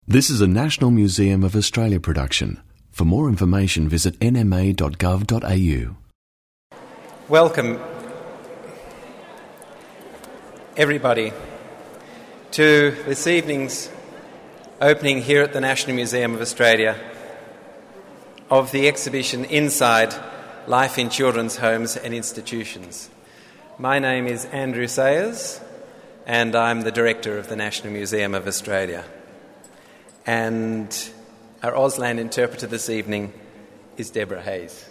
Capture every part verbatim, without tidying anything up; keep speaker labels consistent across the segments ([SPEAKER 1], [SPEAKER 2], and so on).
[SPEAKER 1] This is a National Museum of Australia production. For more information, visit n m a dot gov dot a u.
[SPEAKER 2] Welcome, everybody, to this evening's opening here at the National Museum of Australia of the exhibition Inside Life in Children's Homes and Institutions. My name is Andrew Sayers, and I'm the Director of the National Museum of Australia. And our Auslan interpreter this evening is Deborah Hayes.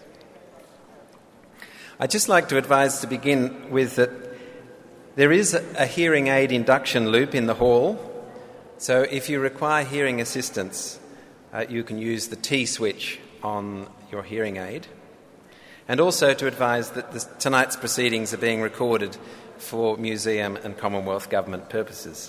[SPEAKER 2] I'd just like to advise to begin with that there is a hearing aid induction loop in the hall, so if you require hearing assistance, uh, you can use the T switch on your hearing aid. And also to advise that this, tonight's proceedings are being recorded for museum and Commonwealth Government purposes.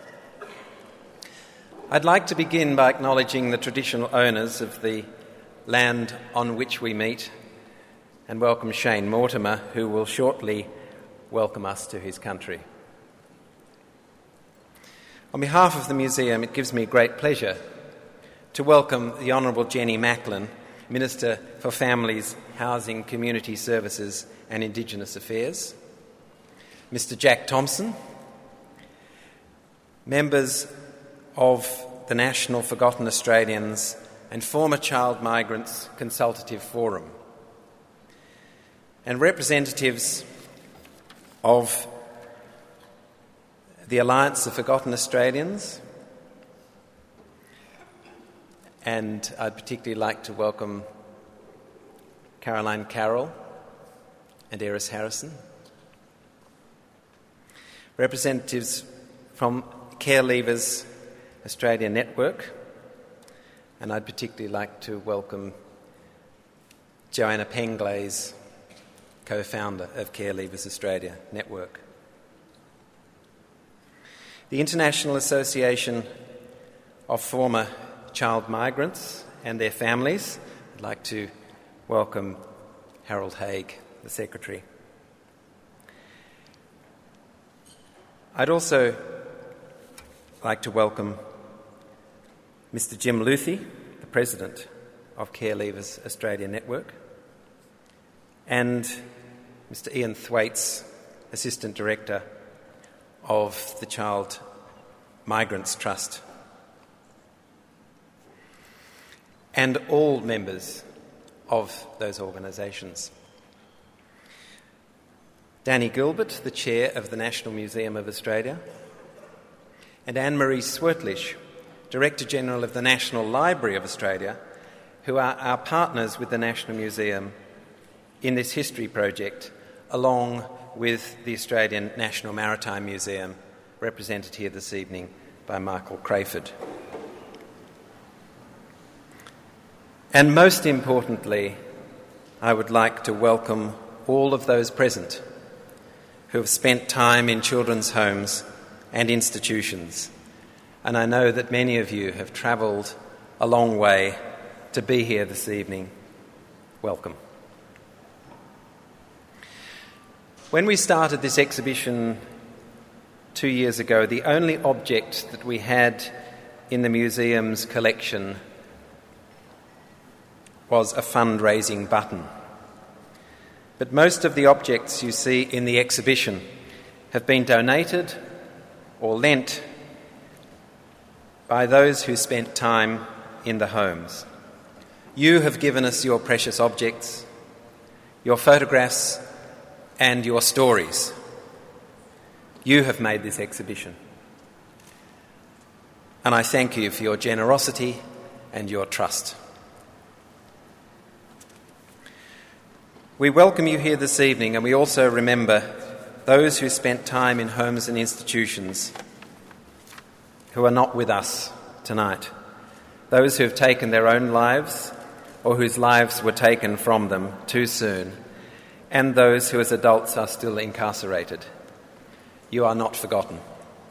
[SPEAKER 2] I'd like to begin by acknowledging the traditional owners of the land on which we meet and welcome Shane Mortimer, who will shortly welcome us to his country. On behalf of the museum, it gives me great pleasure to welcome the Honourable Jenny Macklin, Minister for Families, Housing, Community Services and Indigenous Affairs, Mister Jack Thompson, members of the National Forgotten Australians and Former Child Migrants Consultative Forum, and representatives of the Alliance of Forgotten Australians, and I'd particularly like to welcome Caroline Carroll and Eris Harrison, representatives from Care Leavers Australia Network, and I'd particularly like to welcome Joanna Penglaze, co-founder of Care Leavers Australia Network. The International Association of Former Child Migrants and their families, I'd like to welcome Harold Haig, the Secretary. I'd also like to welcome Mister Jim Luthi, the President of Care Leavers Australia Network, and Mister Ian Thwaites, Assistant Director of the Child Migrants Trust, and all members of those organisations. Danny Gilbert, the Chair of the National Museum of Australia, and Anne-Marie Swertlich, Director-General of the National Library of Australia, who are our partners with the National Museum in this history project, along with the Australian National Maritime Museum, represented here this evening by Michael Crayford. And most importantly, I would like to welcome all of those present who have spent time in children's homes and institutions. And I know that many of you have travelled a long way to be here this evening. Welcome. When we started this exhibition two years ago, the only object that we had in the museum's collection was a fundraising button. But most of the objects you see in the exhibition have been donated or lent by those who spent time in the homes. You have given us your precious objects, your photographs, and your stories. You have made this exhibition. And I thank you for your generosity and your trust. We welcome you here this evening, and we also remember those who spent time in homes and institutions who are not with us tonight, those who have taken their own lives or whose lives were taken from them too soon, and those who as adults are still incarcerated. You are not forgotten.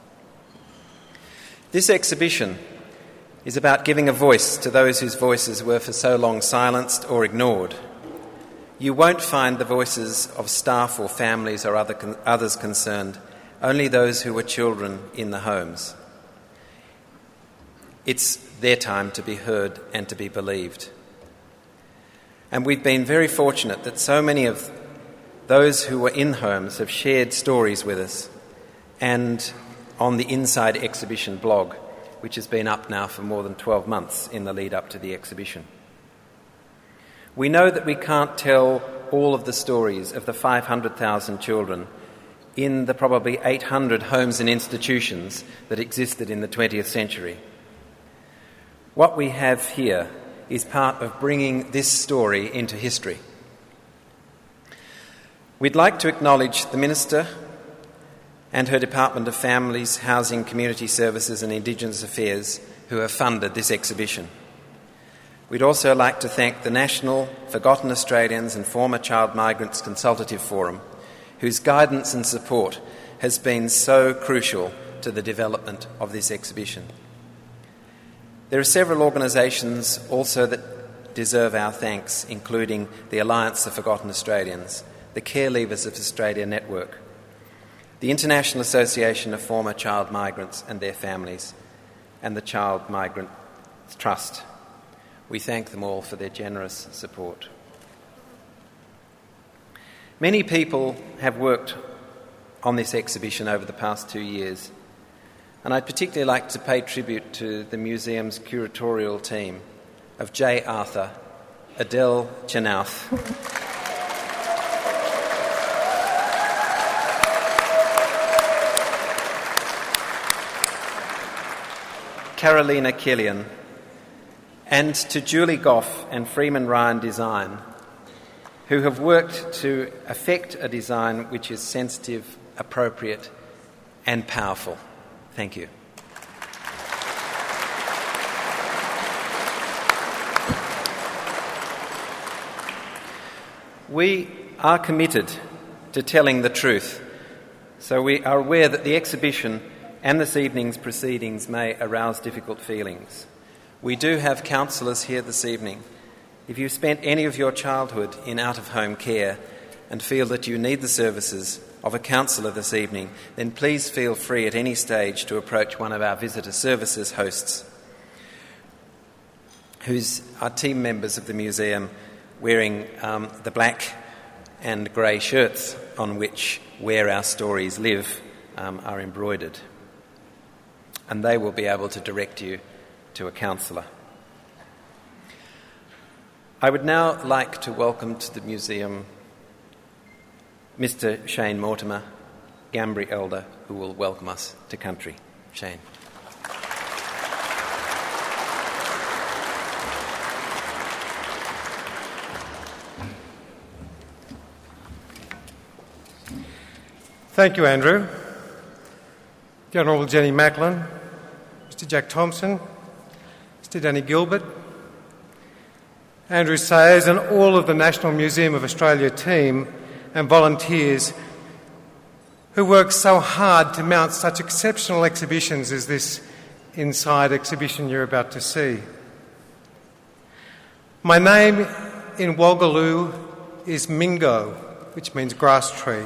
[SPEAKER 2] This exhibition is about giving a voice to those whose voices were for so long silenced or ignored. You won't find the voices of staff or families or other con- others concerned, only those who were children in the homes. It's their time to be heard and to be believed. And we've been very fortunate that so many of those who were in homes have shared stories with us, and on the Inside Exhibition blog, which has been up now for more than twelve months in the lead up to the exhibition. We know that we can't tell all of the stories of the five hundred thousand children in the probably eight hundred homes and institutions that existed in the twentieth century. What we have here is part of bringing this story into history. We'd like to acknowledge the Minister and her Department of Families, Housing, Community Services and Indigenous Affairs who have funded this exhibition. We'd also like to thank the National Forgotten Australians and Former Child Migrants Consultative Forum, whose guidance and support has been so crucial to the development of this exhibition. There are several organisations also that deserve our thanks, including the Alliance of Forgotten Australians, the Care Leavers of Australia Network, the International Association of Former Child Migrants and their families, and the Child Migrant Trust. We thank them all for their generous support. Many people have worked on this exhibition over the past two years, and I'd particularly like to pay tribute to the museum's curatorial team of Jay Arthur, Adele Chenouth, Carolina Killian, and to Julie Goff and Freeman Ryan Design, who have worked to effect a design which is sensitive, appropriate and powerful. Thank you. We are committed to telling the truth, so we are aware that the exhibition and this evening's proceedings may arouse difficult feelings. We do have counsellors here this evening. If you've spent any of your childhood in out-of-home care and feel that you need the services of a counsellor this evening, then please feel free at any stage to approach one of our visitor services hosts, who's are team members of the museum wearing um, the black and grey shirts on which "Where Our Stories Live" um, are embroidered. And they will be able to direct you to a counsellor. I would now like to welcome to the museum Mister Shane Mortimer, Gambri Elder, who will welcome us to country. Shane.
[SPEAKER 3] Thank you, Andrew. The Honourable Jenny Macklin, Mister Jack Thompson, Mister Danny Gilbert, Andrew Sayers and all of the National Museum of Australia team and volunteers who work so hard to mount such exceptional exhibitions as this Inside exhibition you're about to see. My name in Walgaloo is Mingo, which means grass tree.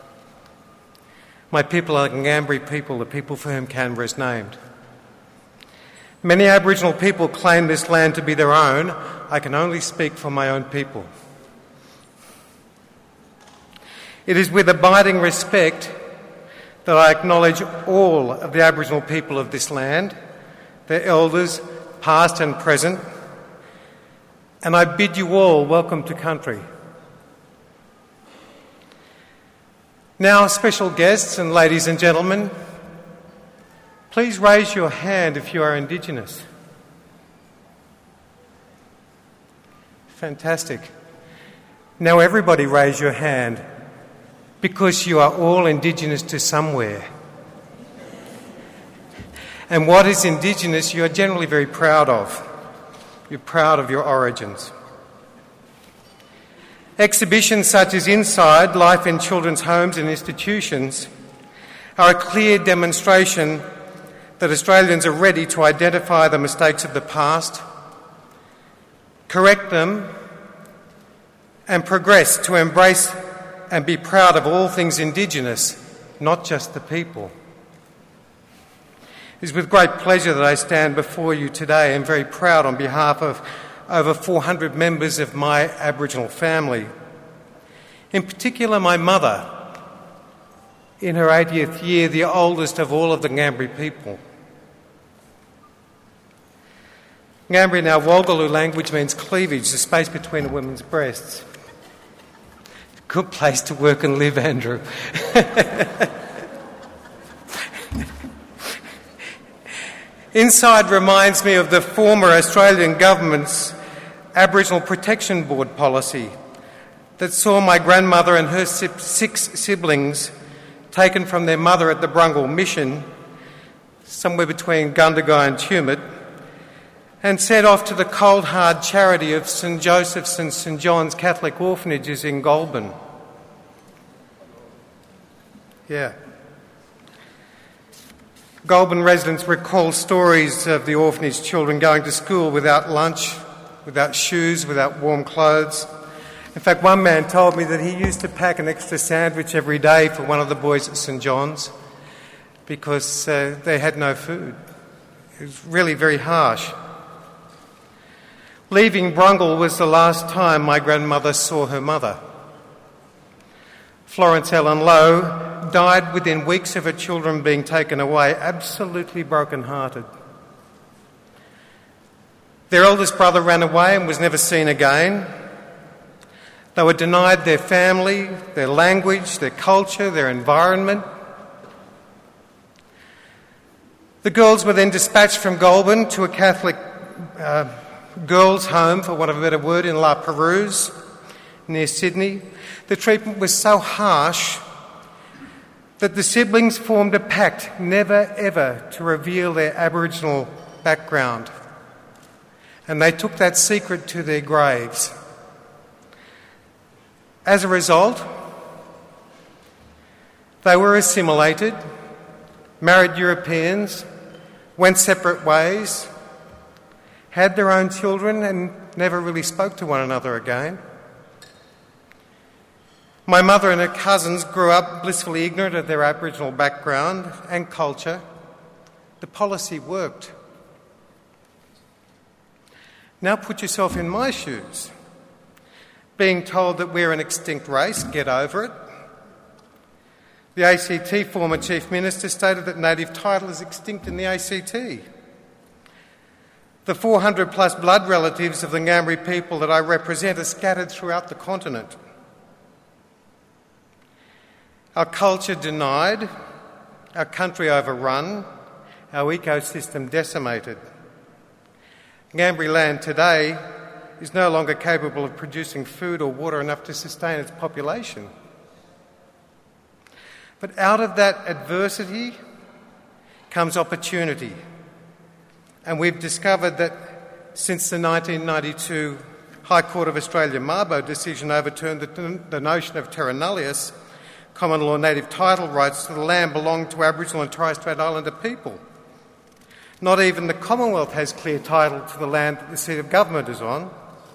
[SPEAKER 3] My people are Ngambri people, the people for whom Canberra is named. Many Aboriginal people claim this land to be their own. I can only speak for my own people. It is with abiding respect that I acknowledge all of the Aboriginal people of this land, their elders, past and present, and I bid you all welcome to country. Now, special guests and ladies and gentlemen, please raise your hand if you are Indigenous. Fantastic. Now everybody raise your hand, because you are all Indigenous to somewhere. And what is Indigenous you are generally very proud of. You're proud of your origins. Exhibitions such as Inside, Life in Children's Homes and Institutions are a clear demonstration that Australians are ready to identify the mistakes of the past, correct them, and progress to embrace and be proud of all things Indigenous, not just the people. It is with great pleasure that I stand before you today and very proud on behalf of over four hundred members of my Aboriginal family. In particular, my mother, in her eightieth year, the oldest of all of the Ngambri people. Ngambri in our Walgaloo language means cleavage, the space between a woman's breasts. Good place to work and live, Andrew. Inside reminds me of the former Australian government's Aboriginal Protection Board policy that saw my grandmother and her six siblings taken from their mother at the Brungle Mission, somewhere between Gundagai and Tumut, and sent off to the cold, hard charity of St Joseph's and St John's Catholic orphanages in Goulburn. Yeah. Goulburn residents recall stories of the orphanage children going to school without lunch, without shoes, without warm clothes. In fact, one man told me that he used to pack an extra sandwich every day for one of the boys at St John's because uh, they had no food. It was really very harsh. Leaving Brungle was the last time my grandmother saw her mother. Florence Ellen Lowe died within weeks of her children being taken away, absolutely broken-hearted. Their eldest brother ran away and was never seen again. They were denied their family, their language, their culture, their environment. The girls were then dispatched from Goulburn to a Catholic uh, girls' home, for want of a better word, in La Perouse, near Sydney. The treatment was so harsh that the siblings formed a pact never ever to reveal their Aboriginal background. And they took that secret to their graves. As a result, they were assimilated, married Europeans, went separate ways, had their own children and never really spoke to one another again. My mother and her cousins grew up blissfully ignorant of their Aboriginal background and culture. The policy worked. Now put yourself in my shoes. Being told that we're an extinct race, get over it. The A C T former Chief Minister stated that native title is extinct in the A C T. The four hundred plus blood relatives of the Ngambri people that I represent are scattered throughout the continent. Our culture denied, our country overrun, our ecosystem decimated. Ngambri land today is no longer capable of producing food or water enough to sustain its population. But out of that adversity comes opportunity. And we've discovered that since the nineteen ninety-two High Court of Australia Mabo decision overturned the, the notion of terra nullius, common law native title rights to the land belong to Aboriginal and Torres Strait Islander people. Not even the Commonwealth has clear title to the land that the seat of government is on.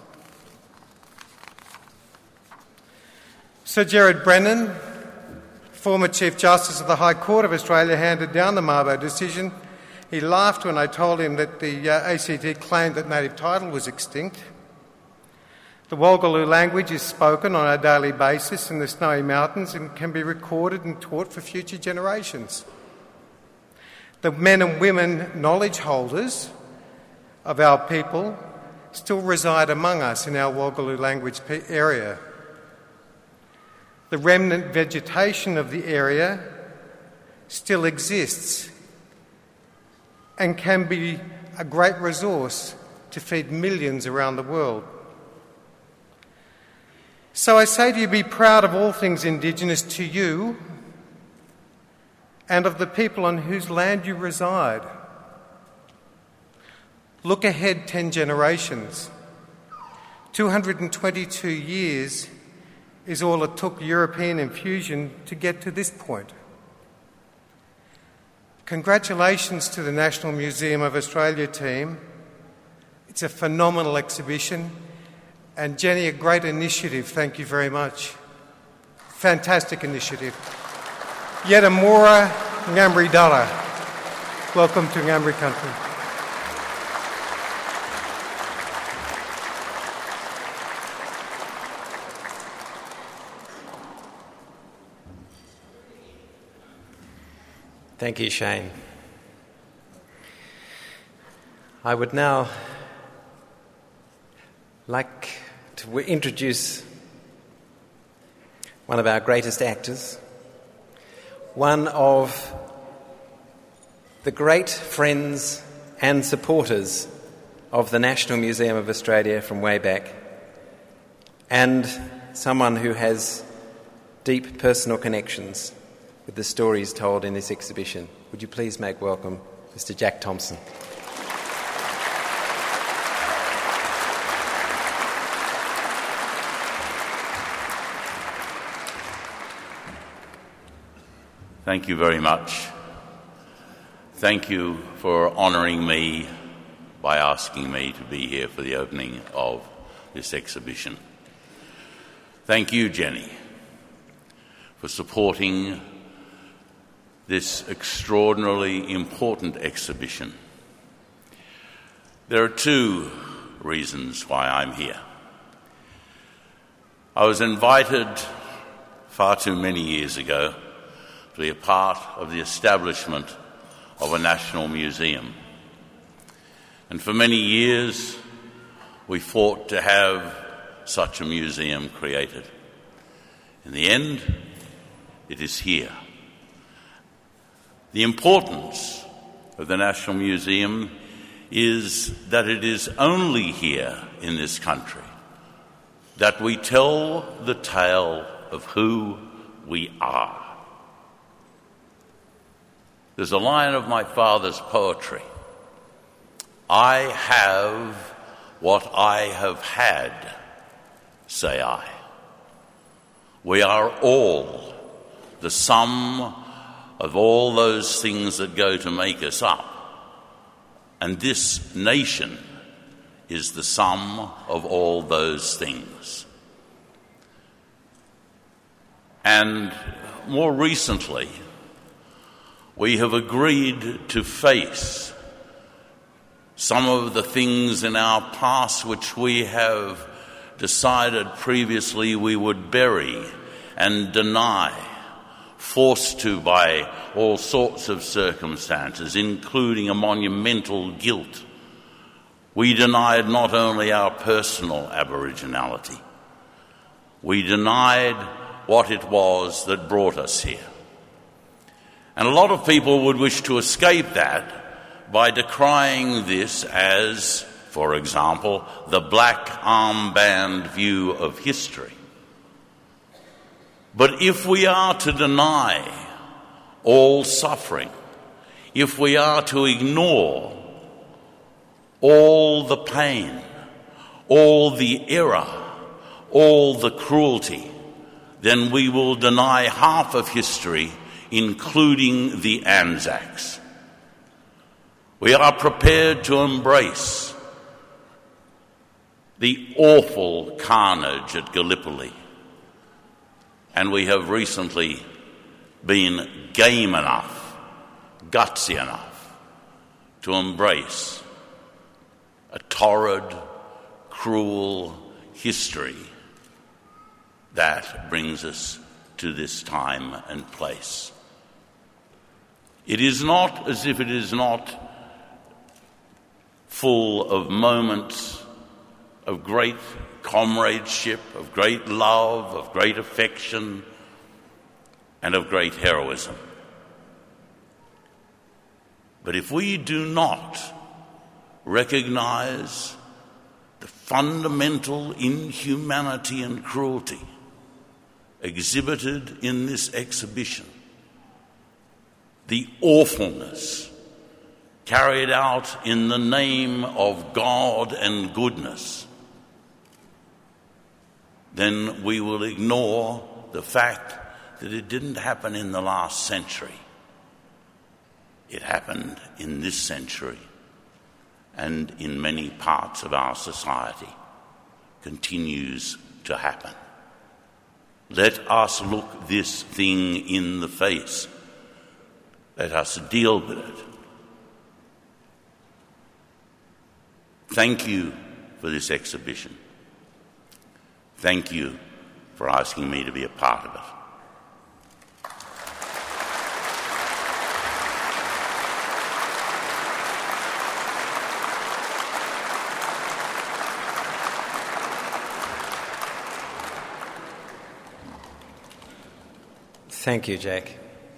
[SPEAKER 3] Sir Gerard Brennan, former Chief Justice of the High Court of Australia, handed down the Mabo decision. He laughed when I told him that the uh, A C T claimed that native title was extinct. The Walgaloo language is spoken on a daily basis in the Snowy Mountains and can be recorded and taught for future generations. The men and women knowledge holders of our people still reside among us in our Walgaloo language area. The remnant vegetation of the area still exists and can be a great resource to feed millions around the world. So I say to you, be proud of all things Indigenous to you and of the people on whose land you reside. Look ahead ten generations. two hundred twenty-two years is all it took European infusion to get to this point. Congratulations to the National Museum of Australia team. It's a phenomenal exhibition. And Jenny, a great initiative. Thank you very much. Fantastic initiative. Yet a Mora Ngambri Dala. Welcome to Ngambri country.
[SPEAKER 2] Thank you, Shane. I would now like to introduce one of our greatest actors, one of the great friends and supporters of the National Museum of Australia from way back, and someone who has deep personal connections with the stories told in this exhibition. Would you please make welcome Mister Jack Thompson.
[SPEAKER 4] Thank you very much. Thank you for honouring me by asking me to be here for the opening of this exhibition. Thank you, Jenny, for supporting this extraordinarily important exhibition. There are two reasons why I'm here. I was invited far too many years ago to be a part of the establishment of a national museum. And for many years, we fought to have such a museum created. In the end, it is here. The importance of the National Museum is that it is only here in this country that we tell the tale of who we are. There's a line of my father's poetry. I have what I have had, say I. We are all the sum of all those things that go to make us up. And this nation is the sum of all those things. And more recently, we have agreed to face some of the things in our past which we have decided previously we would bury and deny, forced to by all sorts of circumstances, including a monumental guilt. We denied not only our personal Aboriginality, we denied what it was that brought us here. And a lot of people would wish to escape that by decrying this as, for example, the black armband view of history. But if we are to deny all suffering, if we are to ignore all the pain, all the error, all the cruelty, then we will deny half of history, including the Anzacs. We are prepared to embrace the awful carnage at Gallipoli, and we have recently been game enough, gutsy enough, to embrace a torrid, cruel history that brings us to this time and place. It is not as if it is not full of moments of great comradeship, of great love, of great affection, and of great heroism. But if we do not recognize the fundamental inhumanity and cruelty exhibited in this exhibition, the awfulness carried out in the name of God and goodness, then we will ignore the fact that it didn't happen in the last century. It happened in this century and in many parts of our society, continues to happen. Let us look this thing in the face. Let us deal with it. thank you for this exhibition. Thank you for asking me to be a part of it.
[SPEAKER 2] Thank you, Jack.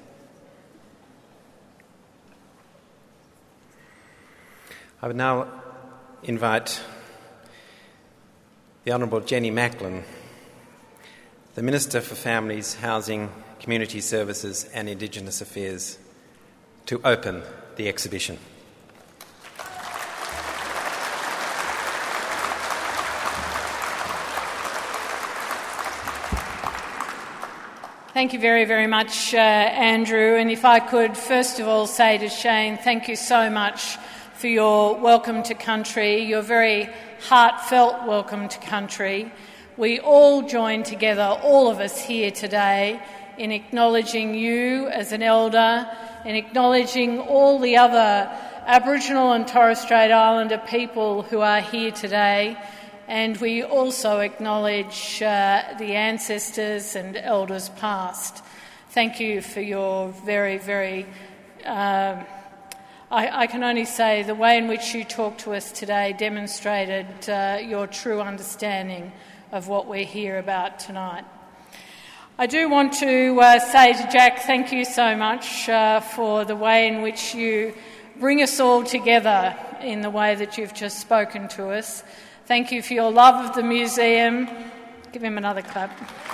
[SPEAKER 2] I would now invite the Honourable Jenny Macklin, the Minister for Families, Housing, Community Services and Indigenous Affairs, to open the exhibition.
[SPEAKER 5] Thank you very, very much, uh, Andrew. And if I could first of all say to Shane, thank you so much for your welcome to country, your very heartfelt welcome to country. We all join together, all of us here today, in acknowledging you as an elder, in acknowledging all the other Aboriginal and Torres Strait Islander people who are here today. And we also acknowledge uh, the ancestors and elders past. Thank you for your very, very... Uh, I, I can only say the way in which you talked to us today demonstrated uh, your true understanding of what we're here about tonight. I do want to uh, say to Jack, thank you so much uh, for the way in which you bring us all together in the way that you've just spoken to us. Thank you for your love of the museum. Give him another clap.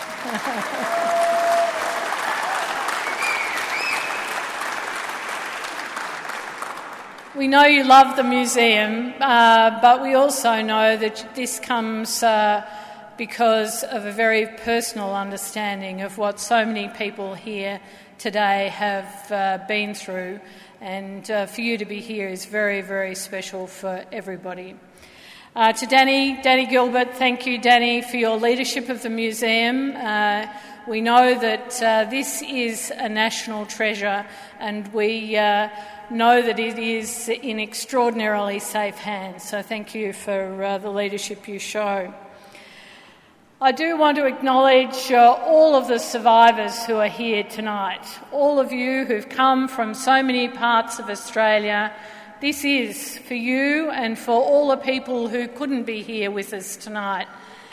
[SPEAKER 5] We know you love the museum, uh, but we also know that this comes uh, because of a very personal understanding of what so many people here today have uh, been through, and uh, for you to be here is very, very special for everybody. Uh, to Danny, Danny Gilbert, thank you, Danny, for your leadership of the museum. Uh, we know that uh, this is a national treasure, and we uh, know that it is in extraordinarily safe hands. So thank you for uh, the leadership you show. I do want to acknowledge uh, all of the survivors who are here tonight, all of you who've come from so many parts of Australia. This is for you and for all the people who couldn't be here with us tonight.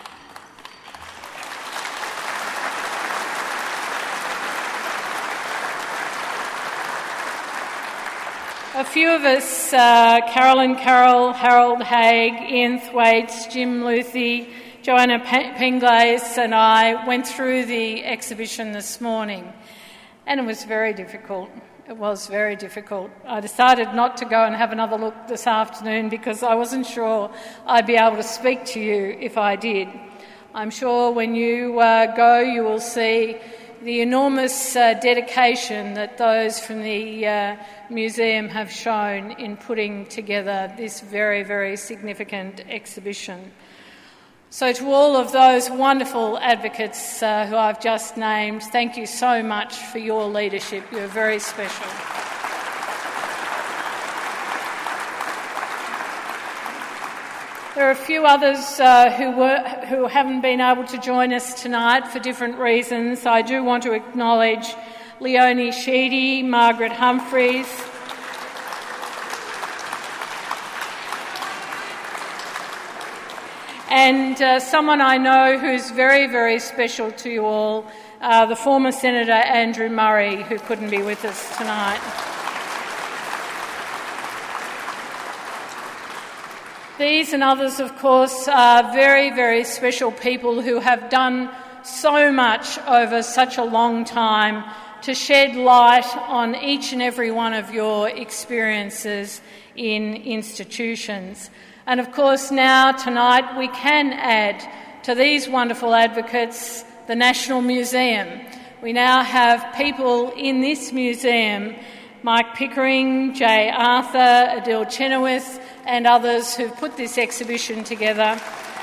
[SPEAKER 5] A few of us, uh, Carolyn Carroll, Harold Haig, Ian Thwaites, Jim Luthi, Joanna Penglace and I went through the exhibition this morning, and it was very difficult. It was very difficult. I decided not to go and have another look this afternoon because I wasn't sure I'd be able to speak to you if I did. I'm sure when you uh, go you will see the enormous uh, dedication that those from the uh, museum have shown in putting together this very, very significant exhibition. So to all of those wonderful advocates uh, who I've just named, thank you so much for your leadership. You're very special. There are a few others uh, who, were, who haven't been able to join us tonight for different reasons. I do want to acknowledge Leonie Sheedy, Margaret Humphreys, and uh, someone I know who's very, very special to you all, uh, the former Senator Andrew Murray, who couldn't be with us tonight. These and others, of course, are very, very special people who have done so much over such a long time to shed light on each and every one of your experiences in institutions. And of course now, tonight, we can add to these wonderful advocates the National Museum. We now have people in this museum, Mike Pickering, Jay Arthur, Adele Chenoweth and others who've put this exhibition together.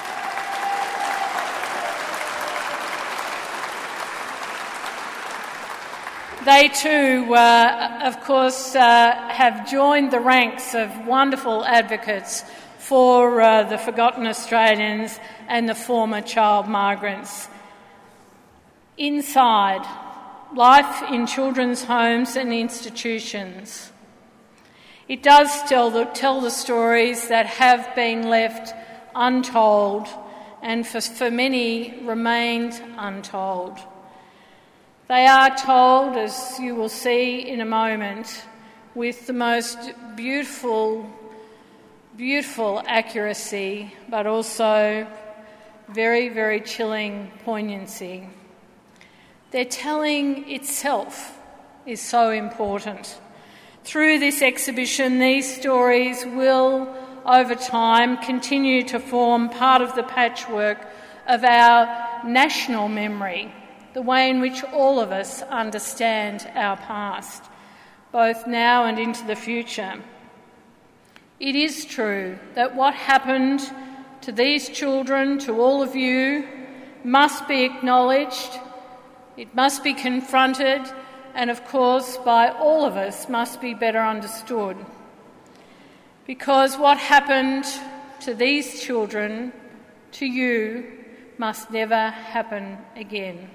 [SPEAKER 5] They too, uh, of course, uh, have joined the ranks of wonderful advocates for uh, the forgotten Australians and the former child migrants. Inside, life in children's homes and institutions. It does tell the, tell the stories that have been left untold and for, for many remained untold. They are told, as you will see in a moment, with the most beautiful, beautiful accuracy, but also very, very chilling poignancy. Their telling itself is so important. Through this exhibition, these stories will, over time, continue to form part of the patchwork of our national memory, the way in which all of us understand our past, both now and into the future. It is true that what happened to these children, to all of you, must be acknowledged, it must be confronted, and of course by all of us must be better understood. Because what happened to these children, to you, must never happen again.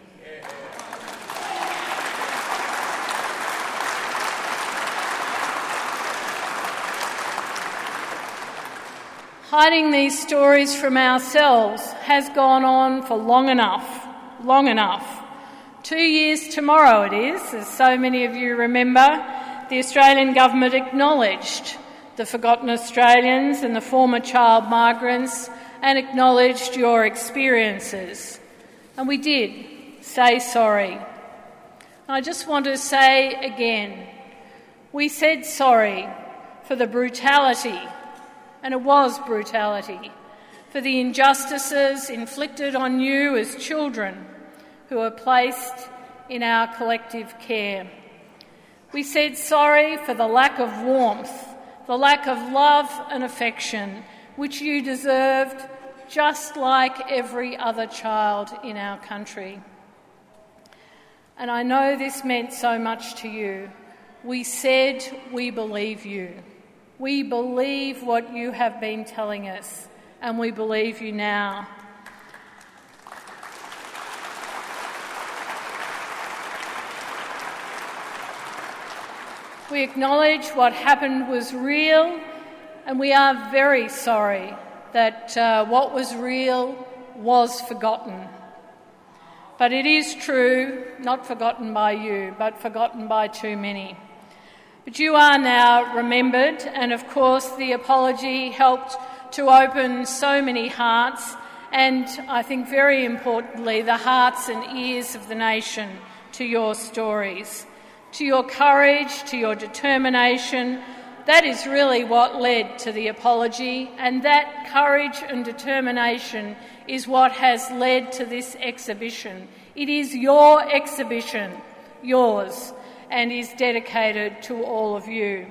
[SPEAKER 5] Hiding these stories from ourselves has gone on for long enough, long enough. Two years tomorrow it is, as so many of you remember, the Australian Government acknowledged the forgotten Australians and the former child migrants and acknowledged your experiences. And we did say sorry. I just want to say again, we said sorry for the brutality, and it was brutality, for the injustices inflicted on you as children who are placed in our collective care. We said sorry for the lack of warmth, the lack of love and affection which you deserved, just like every other child in our country. And I know this meant so much to you. We said we believe you. We believe what you have been telling us, and we believe you now. We acknowledge what happened was real, and we are very sorry that uh, what was real was forgotten. But it is true, not forgotten by you, but forgotten by too many. But you are now remembered, and of course the apology helped to open so many hearts, and I think very importantly the hearts and ears of the nation to your stories, to your courage, to your determination. That is really what led to the apology, and that courage and determination is what has led to this exhibition. It is your exhibition, yours, and is dedicated to all of you.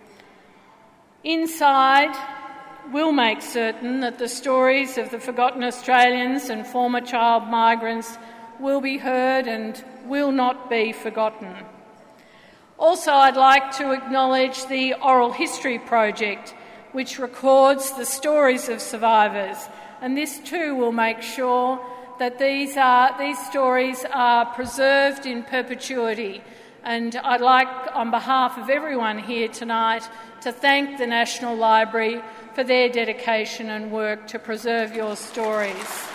[SPEAKER 5] Inside, we'll make certain that the stories of the forgotten Australians and former child migrants will be heard and will not be forgotten. Also, I'd like to acknowledge the Oral History Project, which records the stories of survivors, and this too will make sure that these, are, these stories are preserved in perpetuity. And I'd like, on behalf of everyone here tonight, to thank the National Library for their dedication and work to preserve your stories.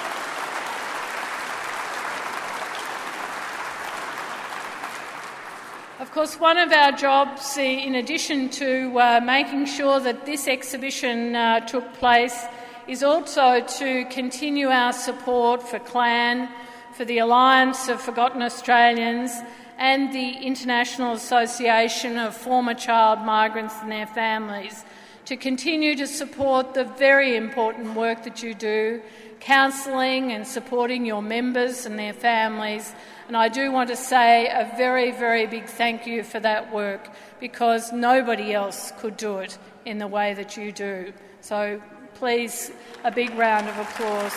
[SPEAKER 5] Of course, one of our jobs, in addition to uh, making sure that this exhibition uh, took place, is also to continue our support for CLAN, for the Alliance of Forgotten Australians, and the International Association of Former Child Migrants and their families, to continue to support the very important work that you do, counselling and supporting your members and their families. And I do want to say a very, very big thank you for that work, because nobody else could do it in the way that you do. So please, a big round of applause.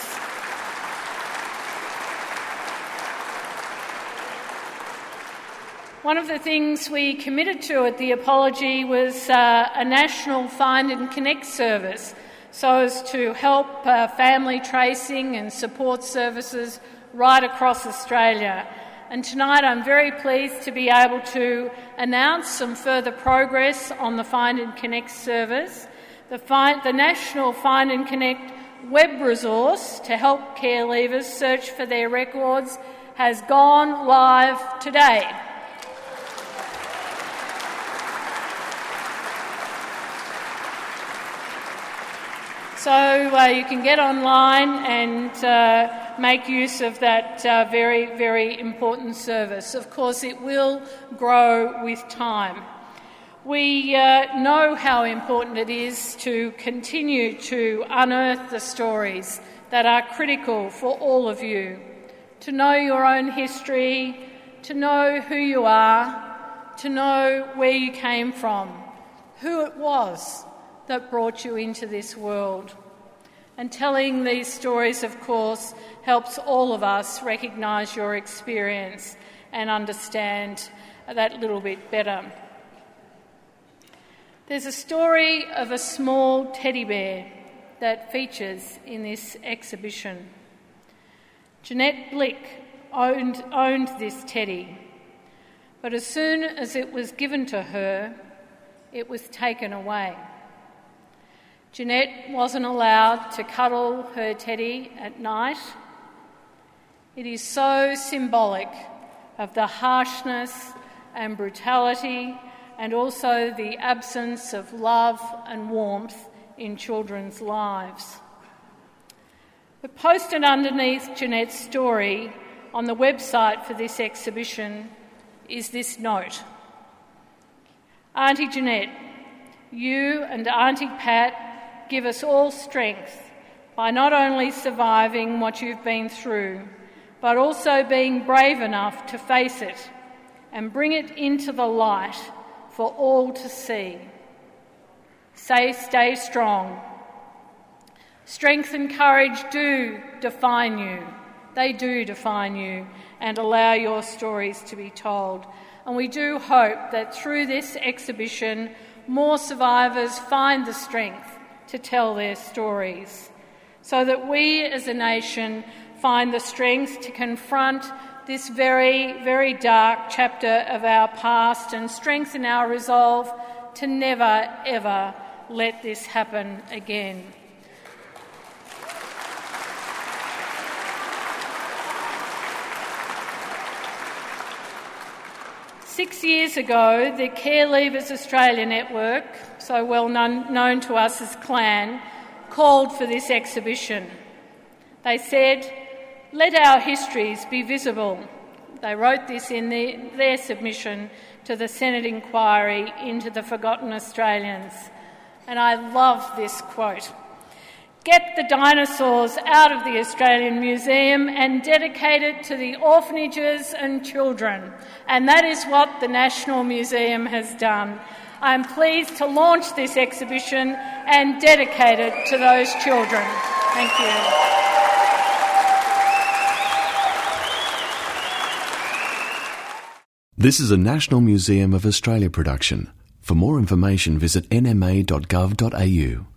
[SPEAKER 5] One of the things we committed to at the apology was uh, a national Find and Connect service so as to help uh, family tracing and support services right across Australia. And tonight I'm very pleased to be able to announce some further progress on the Find and Connect service. The, Find, the National Find and Connect web resource to help care leavers search for their records has gone live today. So uh, you can get online and uh, make use of that uh, very, very important service. Of course, it will grow with time. We uh, know how important it is to continue to unearth the stories that are critical for all of you, to know your own history, to know who you are, to know where you came from, who it was that brought you into this world. And telling these stories, of course, helps all of us recognise your experience and understand that little bit better. There's a story of a small teddy bear that features in this exhibition. Jeanette Blick owned, owned this teddy, but as soon as it was given to her, it was taken away. Jeanette wasn't allowed to cuddle her teddy at night. It is so symbolic of the harshness and brutality and also the absence of love and warmth in children's lives. But posted underneath Jeanette's story on the website for this exhibition is this note. Auntie Jeanette, you and Auntie Pat give us all strength by not only surviving what you've been through, but also being brave enough to face it and bring it into the light for all to see. Say, stay strong. Strength and courage do define you. They do define you and allow your stories to be told. And we do hope that through this exhibition, more survivors find the strength to tell their stories, so that we as a nation find the strength to confront this very, very dark chapter of our past and strengthen our resolve to never, ever let this happen again. Six years ago, the Care Leavers Australia Network, so well known, known to us as CLAN, called for this exhibition. They said, "Let our histories be visible." They wrote this in the, their submission to the Senate inquiry into the Forgotten Australians. And I love this quote. "Get the dinosaurs out of the Australian Museum and dedicate it to the orphanages and children." And that is what the National Museum has done. I am pleased to launch this exhibition and dedicate it to those children. Thank you.
[SPEAKER 1] This is a National Museum of Australia production. For more information, visit n m a dot gov dot a u.